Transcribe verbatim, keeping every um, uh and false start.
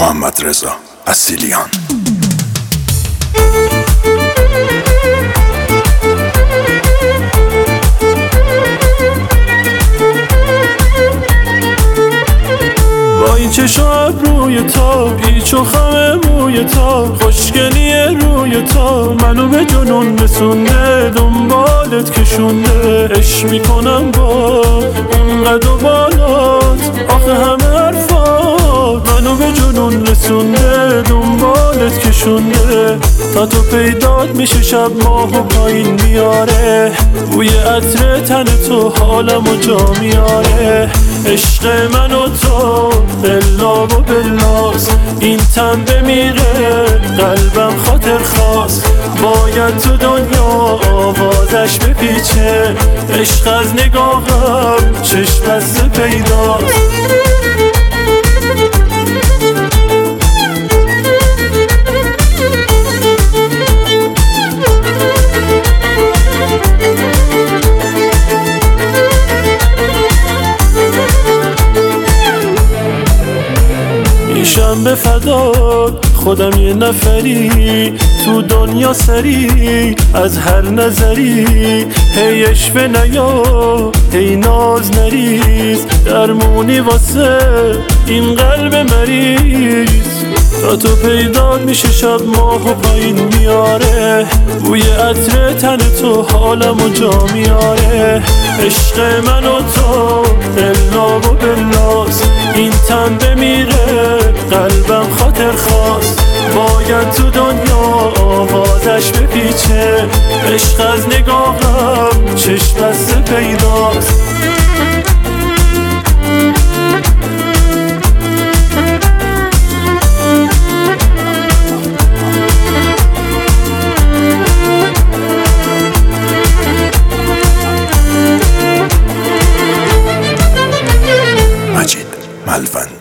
محمد رضا اصیلیان. این چشم روی تا، پیچ و خم موی تا، خوشگلی روی تا منو به جنون رسونده، دنبالت کشونده، عشق میکنم با اون قد و بالات، آخه همه حرفات منو به جنون رسونده، دنبالت کشونده، تا تو پیدات میشه شب ماهو پایین میاره، بوی عطر تن تو حالمو جا میاره، عشق من و تو بلا و بلاس، این تن بمیره قلبم خاطر خواست، باید تو دنیا آوازش بپیچه، عشق از نگاهم چشم بسته پیداست. میشم به فدات خودم یه نفری تو دنیا سری از هر نظری، هی اشوه نیا هی ناز نریز، درمونی واسه این قلب مریض، تا تو پیدات میشه شب ماهو پایین میاره، بوی عطر تن تو حالمو جا میاره، عشق من و تو بلا و بلاس، این تن بمیره قلبم خاطر خواست، باید تو دنیا آوازش بپیچه، عشق از نگاهم چشم بسته پیداست. مجید ملوند.